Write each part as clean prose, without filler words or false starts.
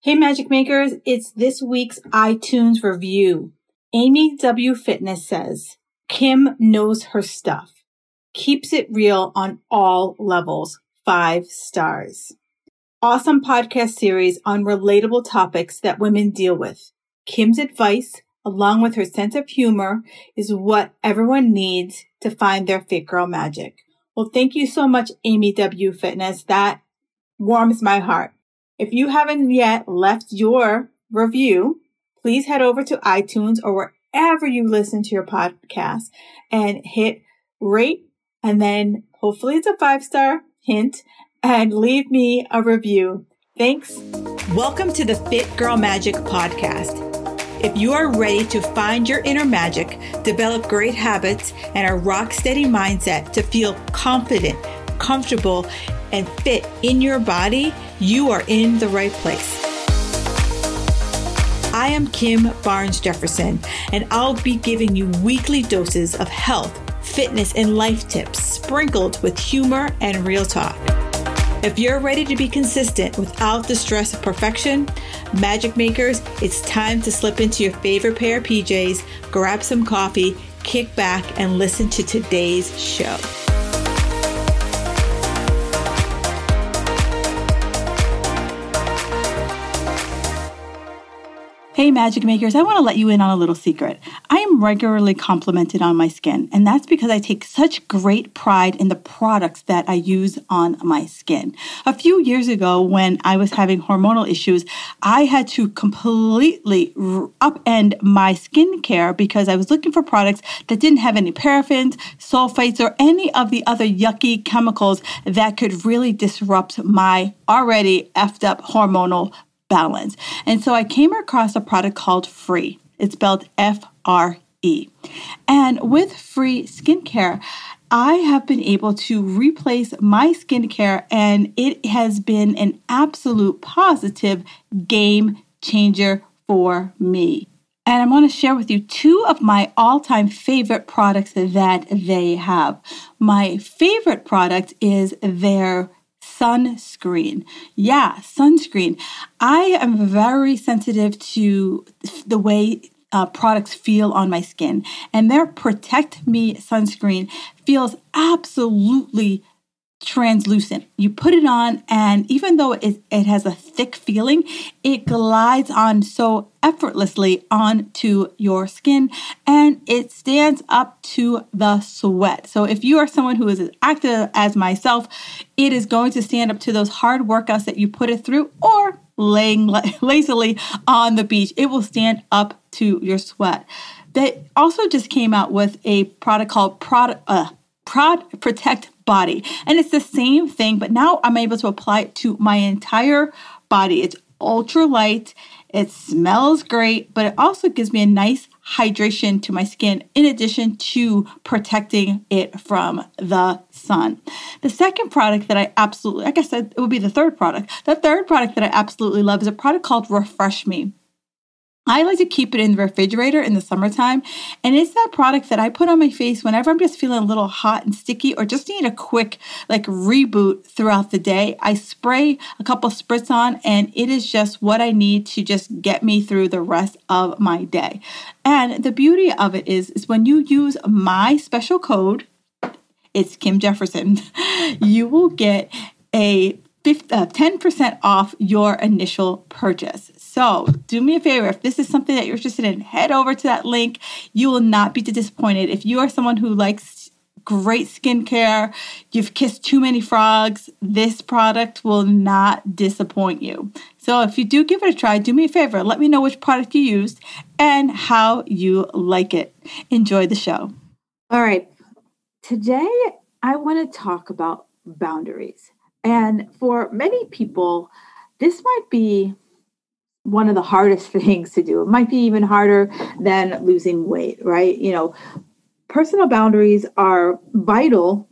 Hey, Magic Makers, it's this week's iTunes review. Amy W. Fitness says, Kim knows her stuff. Keeps it real on all levels. 5 stars. Awesome podcast series on relatable topics that women deal with. Kim's advice, along with her sense of humor, is what everyone needs to find their fit girl magic. Well, thank you so much, Amy W. Fitness. That warms my heart. If you haven't yet left your review, please head over to iTunes or wherever you listen to your podcast and hit rate, and then hopefully it's a 5-star hint, and leave me a review. Thanks. Welcome to the Fit Girl Magic podcast. If you are ready to find your inner magic, develop great habits, and a rock-steady mindset to feel confident, comfortable, and fit in your body, you are in the right place. I am Kim Barnes Jefferson, and I'll be giving you weekly doses of health, fitness, and life tips sprinkled with humor and real talk. If you're ready to be consistent without the stress of perfection, Magic Makers, it's time to slip into your favorite pair of PJs, grab some coffee, kick back, and listen to today's show. Hey, Magic Makers, I want to let you in on a little secret. I am regularly complimented on my skin, and that's because I take such great pride in the products that I use on my skin. A few years ago, when I was having hormonal issues, I had to completely upend my skincare because I was looking for products that didn't have any paraffins, sulfates, or any of the other yucky chemicals that could really disrupt my already effed up hormonal balance. And so I came across a product called Free. It's spelled F-R-E. And with Free skincare, I have been able to replace my skincare, and it has been an absolute positive game changer for me. And I want to share with you 2 of my all-time favorite products that they have. My favorite product is their sunscreen. Yeah, sunscreen. I am very sensitive to the way products feel on my skin, and their Protect Me sunscreen feels absolutely translucent. You put it on, and even though it has a thick feeling, it glides on so effortlessly onto your skin, and it stands up to the sweat. So if you are someone who is as active as myself, it is going to stand up to those hard workouts that you put it through, or laying lazily on the beach. It will stand up to your sweat. They also just came out with a product called Protect Body. And it's the same thing, but now I'm able to apply it to my entire body. It's ultra light. It smells great, but it also gives me a nice hydration to my skin in addition to protecting it from the sun. The second product that I absolutely, like I said, it would be the third product. The third product that I absolutely love is a product called Refresh Me. I like to keep it in the refrigerator in the summertime, and it's that product that I put on my face whenever I'm just feeling a little hot and sticky or just need a quick reboot throughout the day. I spray a couple spritz on, and it is just what I need to just get me through the rest of my day. And the beauty of it is when you use my special code, it's Kim Jefferson, you will get a 10% off your initial purchase. So do me a favor. If this is something that you're interested in, head over to that link. You will not be disappointed. If you are someone who likes great skincare, you've kissed too many frogs, this product will not disappoint you. So if you do give it a try, do me a favor. Let me know which product you used and how you like it. Enjoy the show. All right. Today, I want to talk about boundaries. And for many people, this might be one of the hardest things to do. It might be even harder than losing weight, right? Personal boundaries are vital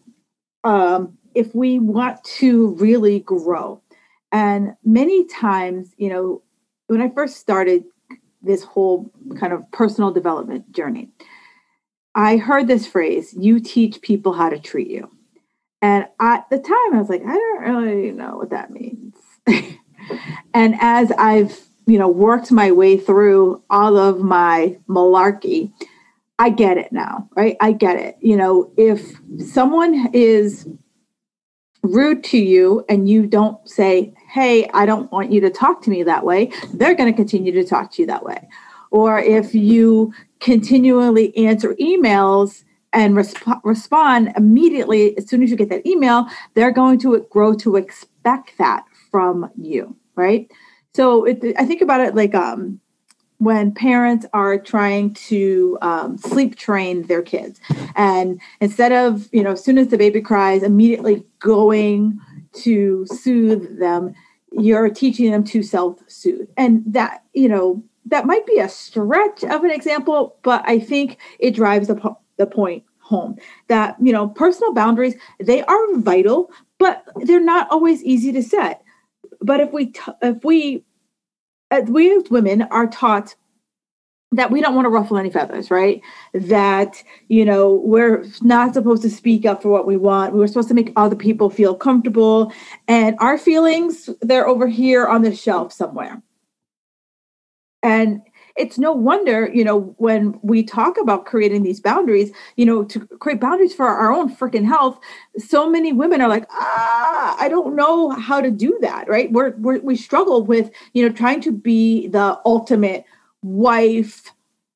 if we want to really grow. And many times, when I first started this whole kind of personal development journey, I heard this phrase, you teach people how to treat you. And at the time I was like, I don't really know what that means. And as I've, worked my way through all of my malarkey, I get it now, right? I get it. If someone is rude to you and you don't say, hey, I don't want you to talk to me that way, they're going to continue to talk to you that way. Or if you continually answer emails and respond immediately as soon as you get that email, they're going to grow to expect that from you, right? So I think about it like when parents are trying to sleep train their kids. And instead of, as soon as the baby cries, immediately going to soothe them, you're teaching them to self-soothe. And that, that might be a stretch of an example, but I think it drives the point home that, personal boundaries, they are vital, but they're not always easy to set. But if we as women are taught that we don't want to ruffle any feathers, right? That, we're not supposed to speak up for what we want. We're supposed to make other people feel comfortable. And our feelings, they're over here on the shelf somewhere. And it's no wonder, when we talk about creating these boundaries, to create boundaries for our own freaking health, so many women are like, I don't know how to do that, right? We struggle with, trying to be the ultimate wife,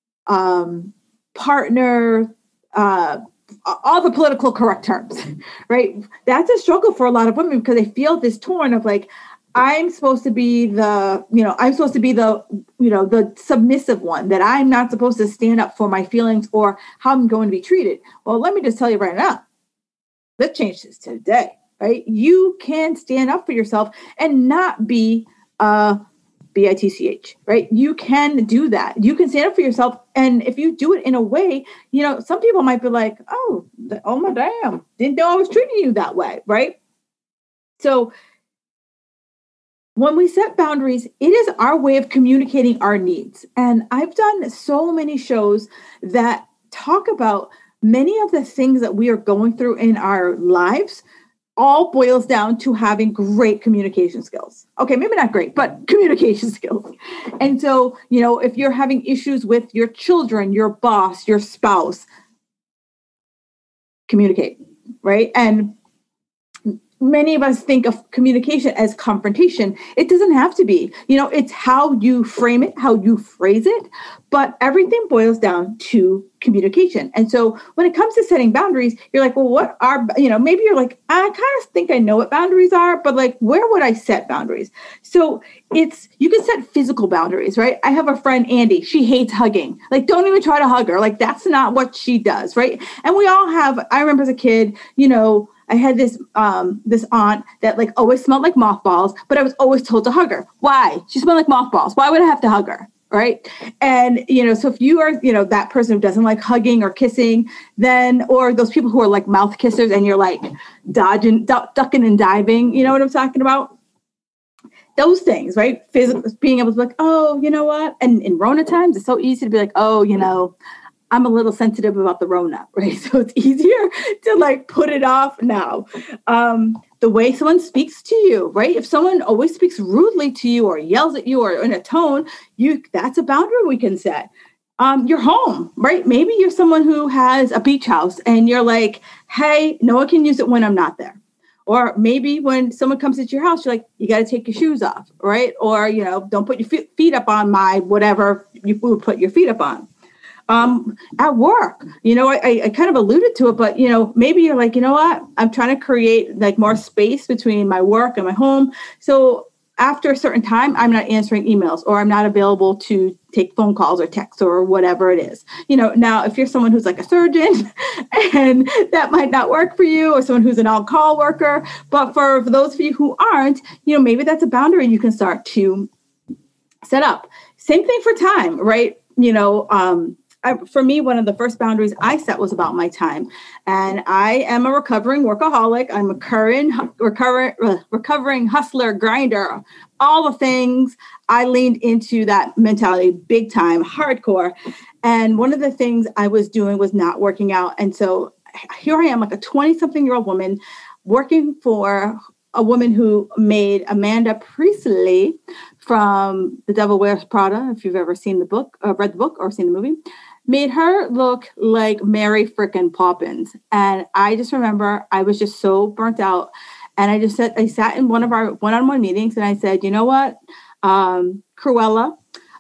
partner, all the political correct terms, right? That's a struggle for a lot of women because they feel this torn of like, I'm supposed to be the submissive one, that I'm not supposed to stand up for my feelings or how I'm going to be treated. Well, let me just tell you right now, let's change this today, right? You can stand up for yourself and not be bitch, right? You can do that. You can stand up for yourself. And if you do it in a way, some people might be like, oh my damn, didn't know I was treating you that way, right? So when we set boundaries, it is our way of communicating our needs. And I've done so many shows that talk about many of the things that we are going through in our lives all boils down to having great communication skills. Okay, maybe not great, but communication skills. And so, if you're having issues with your children, your boss, your spouse, communicate, right? And many of us think of communication as confrontation. It doesn't have to be. It's how you frame it, how you phrase it, but everything boils down to communication. And so when it comes to setting boundaries, you're like, well, what are, maybe you're like, I kind of think I know what boundaries are, but like, where would I set boundaries? So you can set physical boundaries, right? I have a friend, Andy, she hates hugging. Like, don't even try to hug her. Like, that's not what she does, right? And we all have, I remember as a kid, I had this aunt that like always smelled like mothballs, but I was always told to hug her. Why? She smelled like mothballs. Why would I have to hug her? Right. And, so if you are, that person who doesn't like hugging or kissing, then, or those people who are like mouth kissers and you're like ducking and diving, you know what I'm talking about? Those things, right? Being able to be like, oh, you know what? And in Rona times, it's so easy to be like, oh, I'm a little sensitive about the Rona, right? So it's easier to like put it off now. The way someone speaks to you, right? If someone always speaks rudely to you or yells at you or in a tone, that's a boundary we can set. Your home, right? Maybe you're someone who has a beach house and you're like, hey, no one can use it when I'm not there. Or maybe when someone comes into your house, you're like, you got to take your shoes off, right? Or, don't put your feet up on my whatever you would put your feet up on. At work, I kind of alluded to it, but, maybe you're like, you know what, I'm trying to create like more space between my work and my home. So after a certain time, I'm not answering emails or I'm not available to take phone calls or texts or whatever it is. Now, if you're someone who's like a surgeon and that might not work for you, or someone who's an on-call worker, but for those of you who aren't, maybe that's a boundary you can start to set up. Same thing for time, right? For me, one of the first boundaries I set was about my time. And I am a recovering workaholic. I'm a recovering hustler, grinder, all the things. I leaned into that mentality big time, hardcore. And one of the things I was doing was not working out. And so here I am, like a 20-something-year-old woman working for a woman who made Amanda Priestley from The Devil Wears Prada, if you've ever seen the book, read the book or seen the movie, made her look like Mary frickin' Poppins. And I just remember I was just so burnt out. And I sat in one of our one-on-one meetings and I said, you know what, Cruella,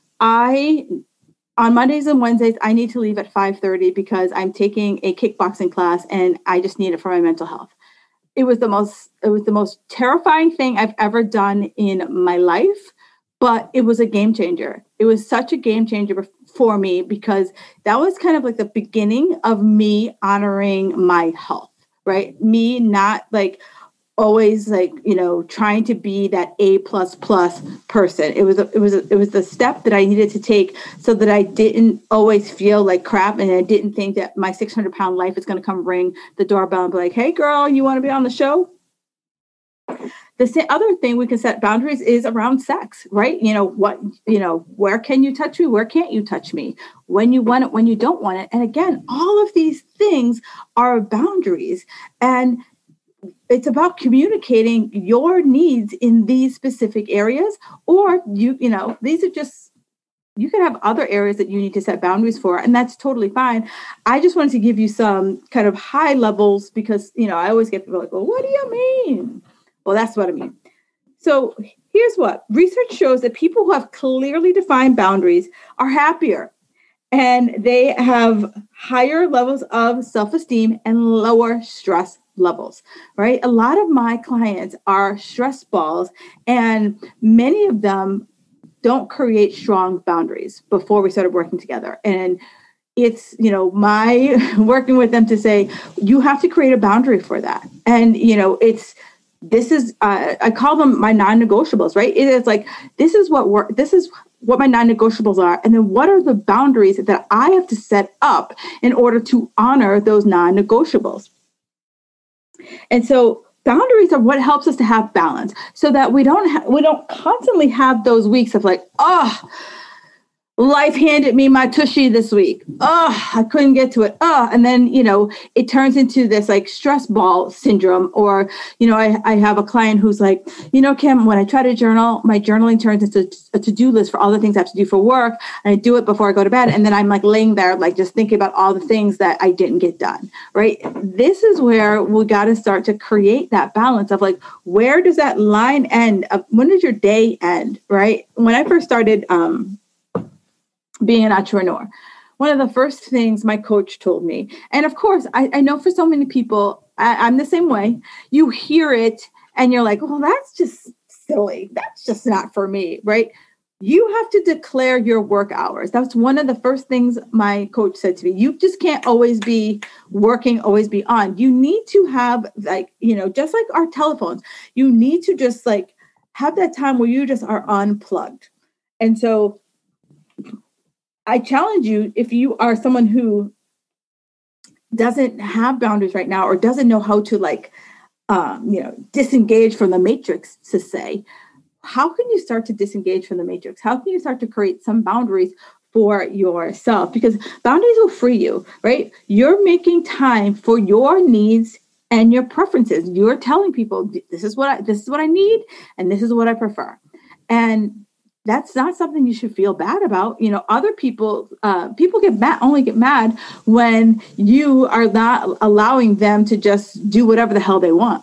on Mondays and Wednesdays, I need to leave at 5:30 because I'm taking a kickboxing class and I just need it for my mental health. It was the most terrifying thing I've ever done in my life, but it was a game changer. It was such a game changer for me because that was kind of like the beginning of me honoring my health, right? Me not like always like, trying to be that A++ person. It was the step that I needed to take so that I didn't always feel like crap. And I didn't think that my 600-pound life is going to come ring the doorbell and be like, hey girl, you want to be on the show? The other thing we can set boundaries is around sex, right? Where can you touch me? Where can't you touch me? When you want it, when you don't want it. And again, all of these things are boundaries. And it's about communicating your needs in these specific areas, or these are just, you can have other areas that you need to set boundaries for, and that's totally fine. I just wanted to give you some kind of high levels because, I always get people like, well, what do you mean? Well, that's what I mean. So here's what research shows that people who have clearly defined boundaries are happier and they have higher levels of self-esteem and lower stress levels, right? A lot of my clients are stress balls, and many of them don't create strong boundaries before we started working together. And it's, my working with them to say, you have to create a boundary for that. And, I call them my non-negotiables, right? It is like, this is what my non-negotiables are. And then what are the boundaries that I have to set up in order to honor those non-negotiables? And so boundaries are what helps us to have balance so that we don't constantly have those weeks of like, life handed me my tushy this week. I couldn't get to it. And then, it turns into this like stress ball syndrome. Or, I have a client who's like, Kim, when I try to journal, my journaling turns into a to-do list for all the things I have to do for work. And I do it before I go to bed. And then I'm like laying there, like just thinking about all the things that I didn't get done. Right. This is where we got to start to create that balance of like, where does that line end? When does your day end? Right. When I first started, being an entrepreneur, one of the first things my coach told me, and of course, I know for so many people, I'm the same way. You hear it and you're like, well, that's just silly. That's just not for me, right? You have to declare your work hours. That's one of the first things my coach said to me. You just can't always be working, always be on. You need to have like, just like our telephones, you need to just like have that time where you just are unplugged. And so I challenge you, if you are someone who doesn't have boundaries right now or doesn't know how to like, disengage from the matrix, to say, how can you start to disengage from the matrix? How can you start to create some boundaries for yourself? Because boundaries will free you, right? You're making time for your needs and your preferences. You're telling people, this is what I need, and this is what I prefer. And that's not something you should feel bad about. Other people get mad when you are not allowing them to just do whatever the hell they want.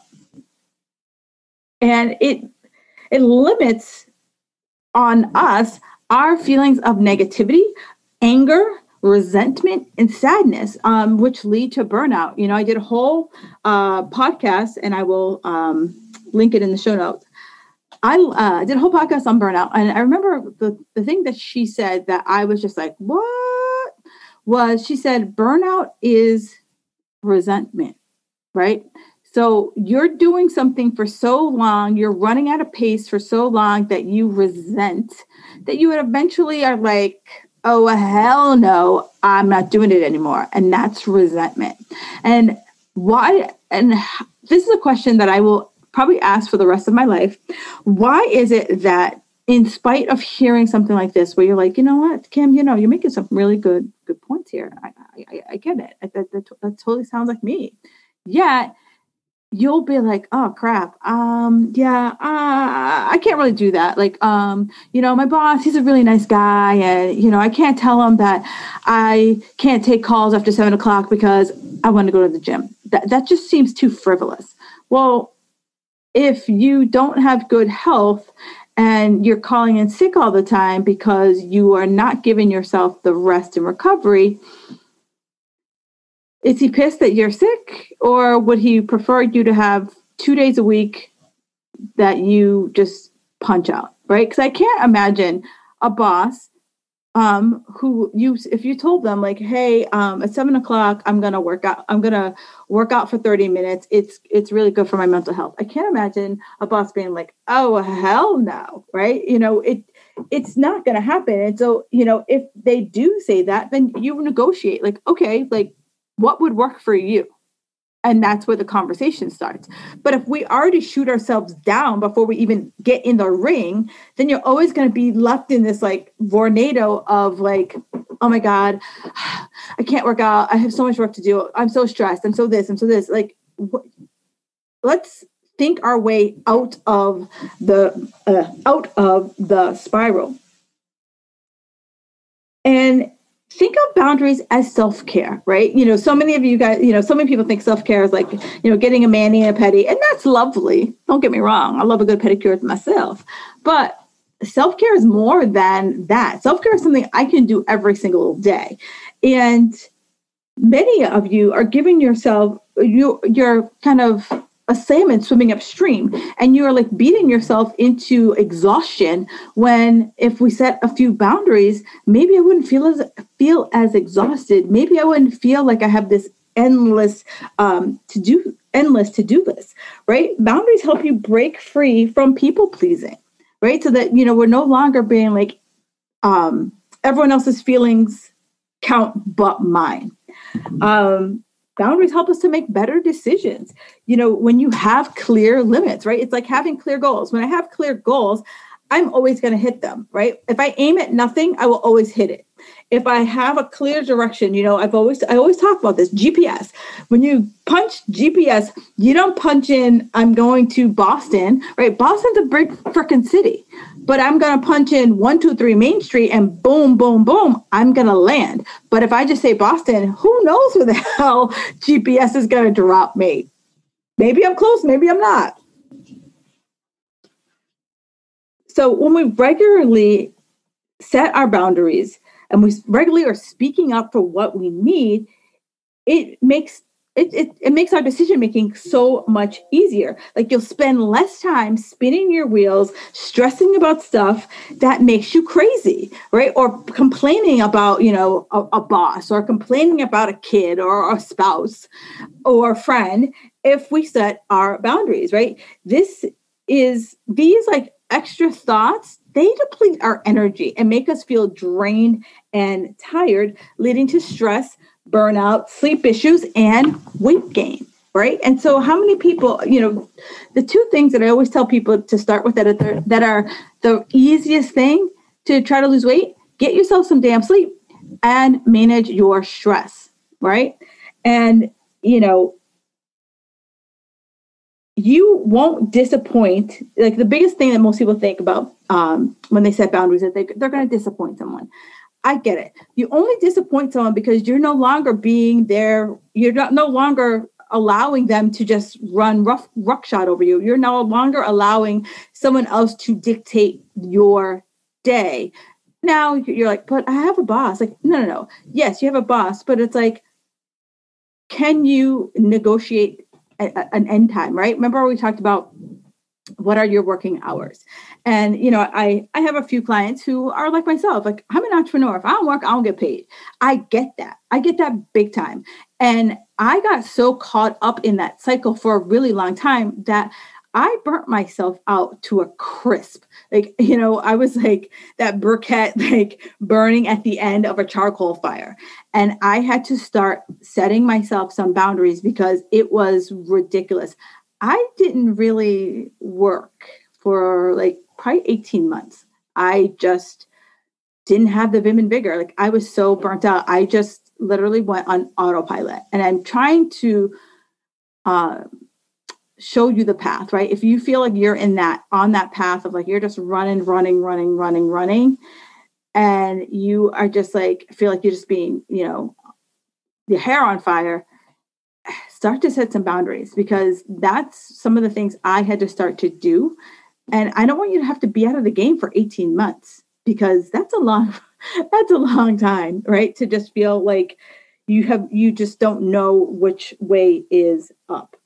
And it limits on us our feelings of negativity, anger, resentment, and sadness, which lead to burnout. I did a whole podcast, and I will link it in the show notes. I did a whole podcast on burnout. And I remember the thing that she said that I was just like, what? Was she said, burnout is resentment, right? So you're doing something for so long, you're running out of pace for so long that you resent, that you would eventually are like, oh, hell no, I'm not doing it anymore. And that's resentment. And why? And this is a question that I will probably ask for the rest of my life. Why is it that in spite of hearing something like this, where you're like, you know what, Kim, you're making some really good points here. I get it. That totally sounds like me. Yet you'll be like, oh crap. I can't really do that. Like, my boss, he's a really nice guy. And, I can't tell him that I can't take calls after 7 o'clock because I want to go to the gym. That just seems too frivolous. Well, if you don't have good health and you're calling in sick all the time because you are not giving yourself the rest and recovery, is he pissed that you're sick, or would he prefer you to have 2 days a week that you just punch out, right? Because I can't imagine a boss if you told them like, hey, at 7 o'clock, I'm gonna work out for 30 minutes. It's really good for my mental health. I can't imagine a boss being like, oh hell no, right? It's not gonna happen. And so, if they do say that, then you negotiate like, okay, like, what would work for you? And that's where the conversation starts. But if we already shoot ourselves down before we even get in the ring, then you're always going to be left in this like tornado of like, oh my God, I can't work out. I have so much work to do. I'm so stressed. I'm so this. Like, let's think our way out of the spiral. And think of boundaries as self-care, right? So many of you guys, so many people think self-care is like, getting a mani and a pedi, and that's lovely. Don't get me wrong. I love a good pedicure myself, but self-care is more than that. Self-care is something I can do every single day. And many of you are giving yourself, you're kind of a salmon swimming upstream, and you're like beating yourself into exhaustion to if we set a few boundaries, maybe I wouldn't feel as exhausted. Maybe I wouldn't feel like I have this endless to-do list, right? Boundaries help you break free from people pleasing, right? So that, we're no longer being like, everyone else's feelings count but mine. Boundaries help us to make better decisions. When you have clear limits, right? It's like having clear goals. When I have clear goals, I'm always going to hit them, right? If I aim at nothing, I will always hit it. If I have a clear direction, I always talk about this, GPS. When you punch GPS, you don't punch in, I'm going to Boston, right? Boston's a big freaking city, but I'm going to punch in 123 Main Street and boom, boom, boom, I'm going to land. But if I just say Boston, who knows where the hell GPS is going to drop me? Maybe I'm close, maybe I'm not. So when we regularly set our boundaries and we regularly are speaking up for what we need, it makes our decision making so much easier. Like, you'll spend less time spinning your wheels, stressing about stuff that makes you crazy, right? Or complaining about, a boss, or complaining about a kid or a spouse or a friend, if we set our boundaries, right? These like extra thoughts, they deplete our energy and make us feel drained and tired, leading to stress, burnout, sleep issues, and weight gain, right? And so how many people, the two things that I always tell people to start with that are the easiest thing to try to lose weight: get yourself some damn sleep and manage your stress, right? And, you won't disappoint. Like, the biggest thing that most people think about when they set boundaries is that they're going to disappoint someone. I get it. You only disappoint someone because you're no longer being there. You're no longer allowing them to just run roughshod over you. You're no longer allowing someone else to dictate your day. Now you're like, but I have a boss. Like, no. Yes, you have a boss, but it's like, can you negotiate an end time, right? Remember we talked about what are your working hours? And, I have a few clients who are like myself. Like, I'm an entrepreneur. If I don't work, I don't get paid. I get that big time. And I got so caught up in that cycle for a really long time that I burnt myself out to a crisp. Like, I was like that briquette, like burning at the end of a charcoal fire. And I had to start setting myself some boundaries because it was ridiculous. I didn't really work for like probably 18 months. I just didn't have the vim and vigor. Like, I was so burnt out. I just literally went on autopilot. And I'm trying to show you the path, right? If you feel like you're on that path of like, you're just running, and you are just like, feel like you're just being, your hair on fire, start to set some boundaries, because that's some of the things I had to start to do. And I don't want you to have to be out of the game for 18 months, because that's a long time, right? To just feel like you just don't know which way is up.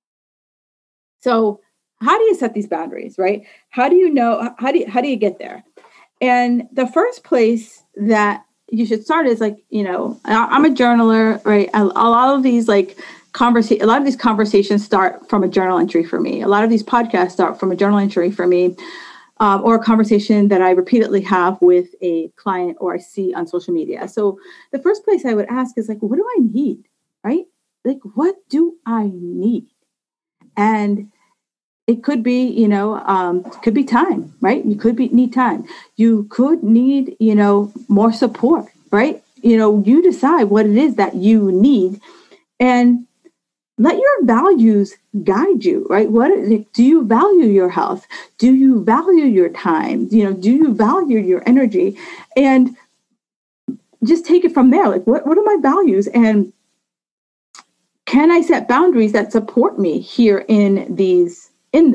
So how do you set these boundaries, right? How do you know, how do you get there? And the first place that you should start is like, I'm a journaler, right? A lot of these conversations start from a journal entry for me. A lot of these podcasts start from a journal entry for me, or a conversation that I repeatedly have with a client or I see on social media. So the first place I would ask is like, what do I need, right? Like, what do I need? And it could be, could be time, right? You could need time. You could need, more support, right? You decide what it is that you need, and let your values guide you, right? Do you value your health? Do you value your time? Do you value your energy? And just take it from there. Like, what are my values? And can I set boundaries that support me here in this?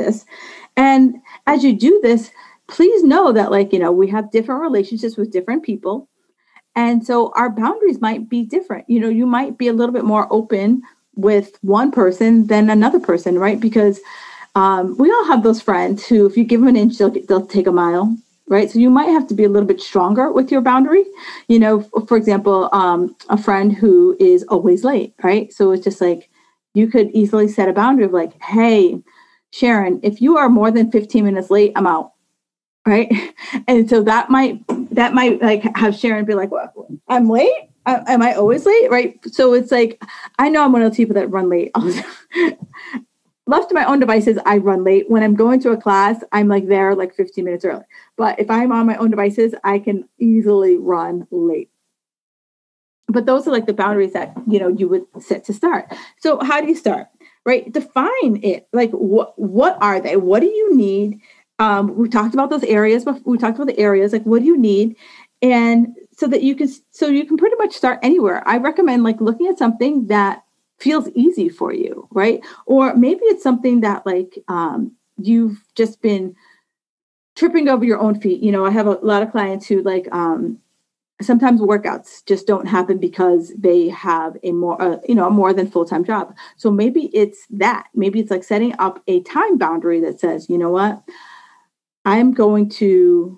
And as you do this, please know that, we have different relationships with different people. And so our boundaries might be different. You might be a little bit more open with one person than another person, right? Because we all have those friends who, if you give them an inch, they'll take a mile, right? So you might have to be a little bit stronger with your boundary. For example, a friend who is always late, right? So it's just like, you could easily set a boundary of like, hey, Sharon, if you are more than 15 minutes late, I'm out, right? And so that might like have Sharon be like, well, I'm late? Am I always late, right? So it's like, I know I'm one of those people that run late. Left to my own devices, I run late. When I'm going to a class, I'm like there like 15 minutes early. But if I'm on my own devices, I can easily run late. But those are like the boundaries that, you would set to start. So how do you start? Right? Define it. Like, what are they? What do you need? We talked about those areas, but we talked about the areas, like, what do you need? And so you can pretty much start anywhere. I recommend like looking at something that feels easy for you, right? Or maybe it's something that like, you've just been tripping over your own feet. I have a lot of clients who like, sometimes workouts just don't happen because they have a more than full-time job. So maybe it's that. Maybe it's like setting up a time boundary that says, you know what, I'm going to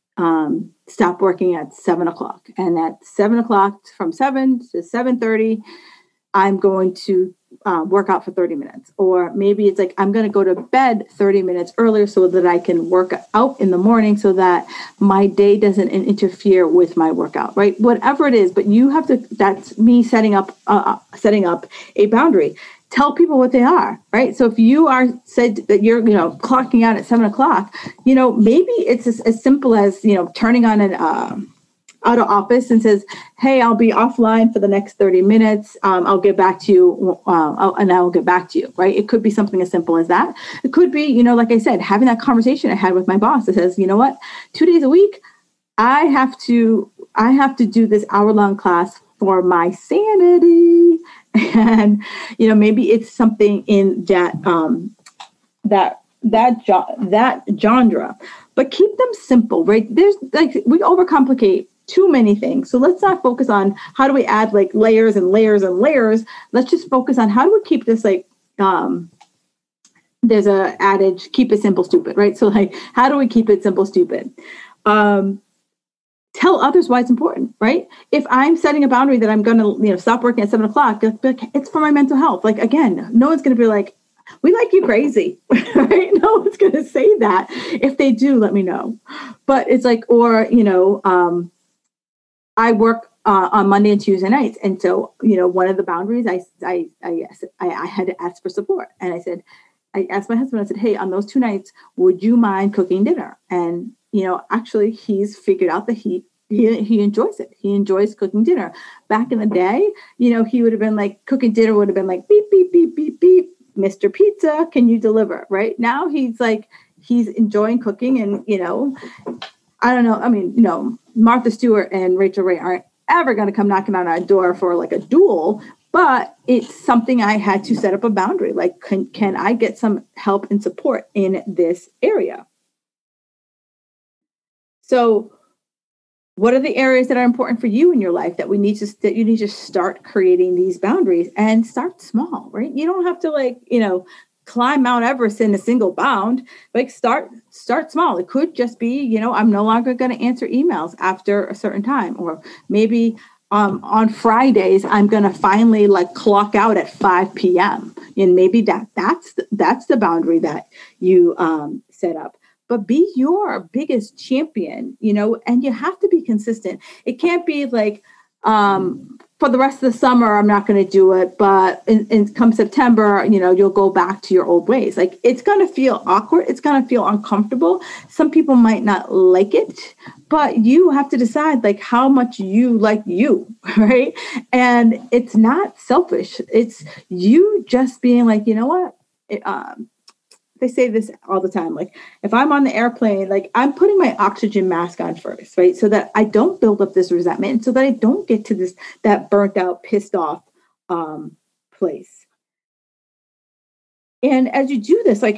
stop working at 7:00, and at 7:00, from 7 to 7:30, I'm going to work out for 30 minutes. Or maybe it's like, I'm going to go to bed 30 minutes earlier so that I can work out in the morning, so that my day doesn't interfere with my workout, right? Whatever it is, but you have to, that's me setting up a boundary. Tell people what they are, right? So if you are said that you're, clocking out at 7:00, maybe it's as simple as, turning on an out of office and says, hey, I'll be offline for the next 30 minutes. I'll get back to you. And I will get back to you, right? It could be something as simple as that. It could be, like I said, having that conversation I had with my boss that says, you know what, 2 days a week, I have to do this hour-long class for my sanity. And, maybe it's something in that genre, but keep them simple, right? There's like, we overcomplicate too many things. So let's not focus on how do we add like layers and layers and layers. Let's just focus on how do we keep this like, there's a adage, keep it simple, stupid, right? So like, how do we keep it simple, stupid? Tell others why it's important, right? If I'm setting a boundary that I'm going to, stop working at 7:00, it's for my mental health. Like, again, no one's going to be like, we like you crazy, right? No one's going to say that. If they do, let me know. But it's like, or, I work on Monday and Tuesday nights. And so, one of the boundaries I had to ask for support. And I asked my husband, I said, hey, on those 2 nights, would you mind cooking dinner? And, actually he's figured out that he enjoys it. He enjoys cooking dinner. Back in the day, he would have been like, cooking dinner would have been like, beep, beep, beep, beep, beep. Mr. Pizza, can you deliver? Right now he's enjoying cooking, and I don't know. I mean, Martha Stewart and Rachel Ray aren't ever going to come knocking on our door for like a duel, but it's something I had to set up a boundary. Like, can I get some help and support in this area? So what are the areas that are important for you in your life that you need to start creating these boundaries, and start small, right? You don't have to climb Mount Everest in a single bound. Like, start small. It could just be, I'm no longer going to answer emails after a certain time, or maybe on Fridays I'm going to finally clock out at 5 p.m. and maybe that's the boundary that you set up. But be your biggest champion, and you have to be consistent. It can't be for the rest of the summer, I'm not going to do it, but in come September, you'll go back to your old ways. It's going to feel awkward. It's going to feel uncomfortable. Some people might not like it, but you have to decide how much you like you, right? And it's not selfish. It's you just being you know what? They say this all the time. If I'm on the airplane, I'm putting my oxygen mask on first, right? So that I don't build up this resentment, so that I don't get to that burnt out, pissed off place. And as you do this,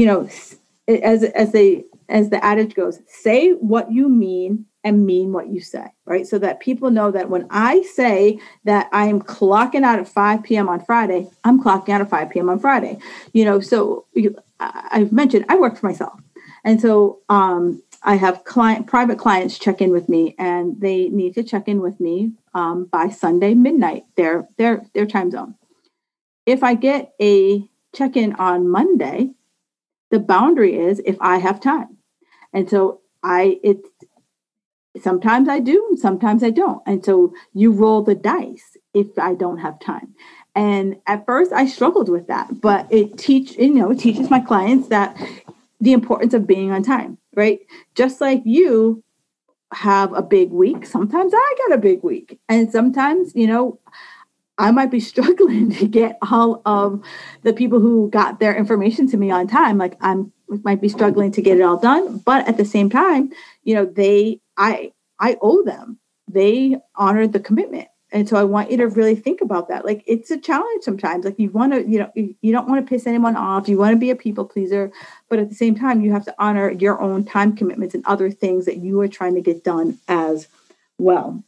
as the adage goes, say what you mean and mean what you say, right? So that people know that when I say that I'm clocking out at 5 p.m. on Friday, I'm clocking out at 5 p.m. on Friday. So I've mentioned I work for myself. And so I have private clients check in with me, and they need to check in with me by Sunday midnight, their time zone. If I get a check-in on Monday, the boundary is if I have time. And so sometimes I do, and sometimes I don't. And so you roll the dice if I don't have time. And at first I struggled with that, but it teaches my clients that the importance of being on time, right? Just like you have a big week, sometimes I got a big week. And sometimes, I might be struggling to get all of the people who got their information to me on time. I might be struggling to get it all done, but at the same time, I owe them. They honored the commitment. And so I want you to really think about that. It's a challenge sometimes. You want to, you don't want to piss anyone off. You want to be a people pleaser, but at the same time, you have to honor your own time commitments and other things that you are trying to get done as well.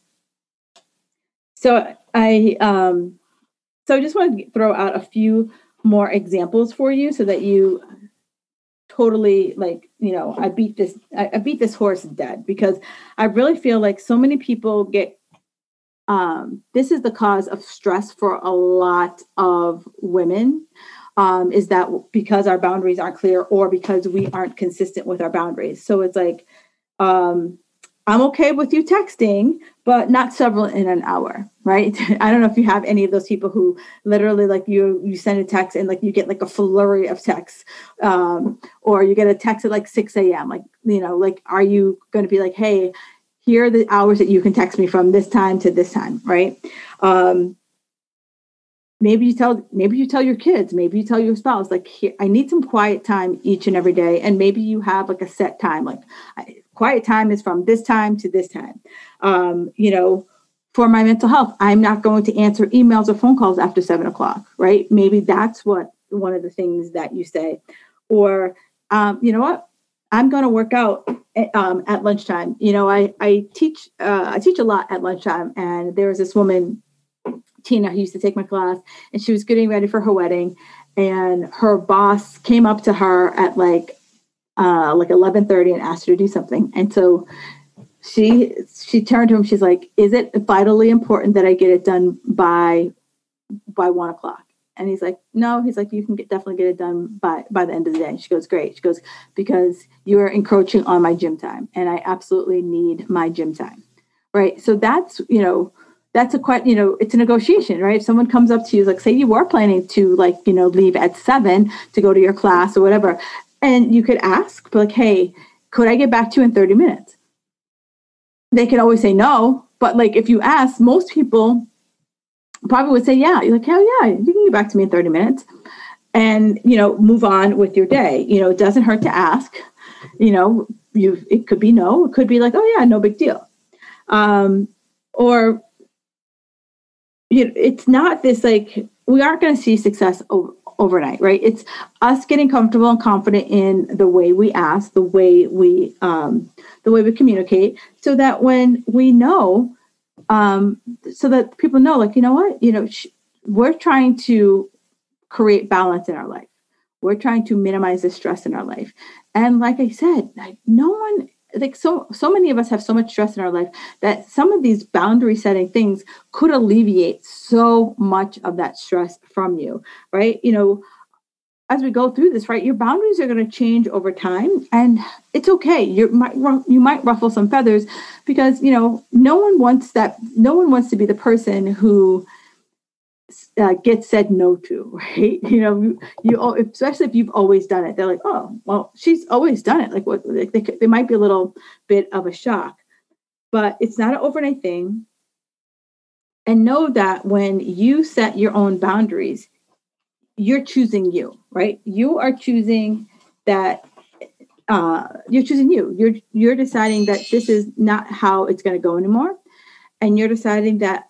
So I just want to throw out a few more examples for you so that you totally I beat this horse dead, because I really feel like so many people get this is the cause of stress for a lot of women, is that because our boundaries aren't clear, or because we aren't consistent with our boundaries. So it's I'm okay with you texting, but not several in an hour, right? I don't know if you have any of those people who literally you send a text and you get a flurry of texts, or you get a text at 6 a.m. Are you going to be hey, here are the hours that you can text me from this time to this time, right? Maybe you tell your kids, maybe you tell your spouse, here, I need some quiet time each and every day. And maybe you have a set time, quiet time is from this time to this time. For my mental health, I'm not going to answer emails or phone calls after 7 o'clock, right? Maybe that's one of the things that you say. Or, you know what? I'm going to work out at lunchtime. I teach a lot at lunchtime, and there was this woman, Tina, who used to take my class, and she was getting ready for her wedding, and her boss came up to her at 11:30 and asked her to do something. And so she turned to him. She's like, "Is it vitally important that I get it done by 1 o'clock?" And he's like, "No." He's like, "You can definitely get it done by the end of the day." She goes, "Great." She goes, "Because you are encroaching on my gym time, and I absolutely need my gym time." Right. So that's, that's it's a negotiation, right? If someone comes up to you, say you were planning to leave at 7 to go to your class or whatever, and you could ask, "Hey, could I get back to you in 30 minutes? They can always say no, but if you ask, most people probably would say, yeah. You're "Hell yeah, you can get back to me in 30 minutes. and, move on with your day. It doesn't hurt to ask. It could be no, it could be like, oh yeah, no big deal. Or it's not this like, we aren't going to see success overnight, right? It's us getting comfortable and confident in the way we ask, the way we communicate, so that when we know, so that people know, like, you know what, we're trying to create balance in our life. We're trying to minimize the stress in our life. And like I said, like no one, like so many of us have so much stress in our life that some of these boundary setting things could alleviate so much of that stress from you, right? As we go through this, right, your boundaries are going to change over time, and it's okay. You might ruffle some feathers because, no one wants to be the person who gets said no to, right? You especially if you've always done it. They're like, oh, well, she's always done it. Like, what? They might be a little bit of a shock, but it's not an overnight thing. And know that when you set your own boundaries, you're choosing you, right? You are choosing that. You're choosing you. You're deciding that this is not how it's going to go anymore, and you're deciding that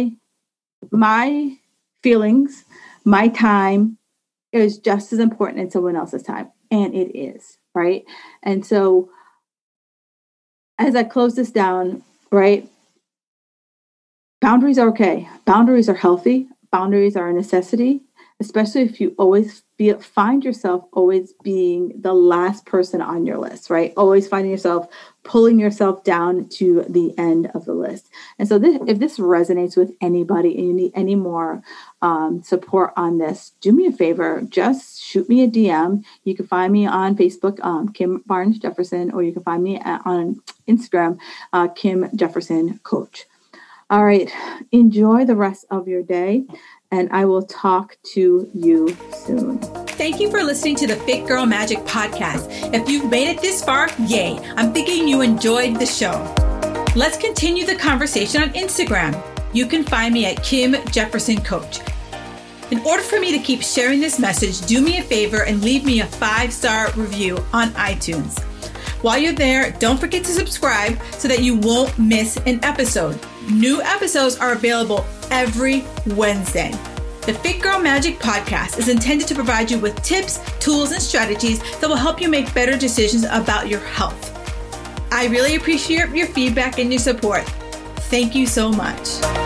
my feelings, my time is just as important as someone else's time. And it is, right? And so as I close this down, right, boundaries are okay. Boundaries are healthy. Boundaries are a necessity, especially if you always find yourself always being the last person on your list, right? Always finding yourself pulling yourself down to the end of the list. And so if this resonates with anybody and you need any more support on this, do me a favor, just shoot me a DM. You can find me on Facebook, Kim Barnes Jefferson, or you can find me on Instagram, Kim Jefferson Coach. All right. Enjoy the rest of your day, and I will talk to you soon. Thank you for listening to the Fit Girl Magic podcast. If you've made it this far, yay. I'm thinking you enjoyed the show. Let's continue the conversation on Instagram. You can find me at Kim Jefferson Coach. In order for me to keep sharing this message, do me a favor and leave me a 5-star review on iTunes. While you're there, don't forget to subscribe so that you won't miss an episode. New episodes are available every Wednesday. The Fit Girl Magic podcast is intended to provide you with tips, tools, and strategies that will help you make better decisions about your health. I really appreciate your feedback and your support. Thank you so much.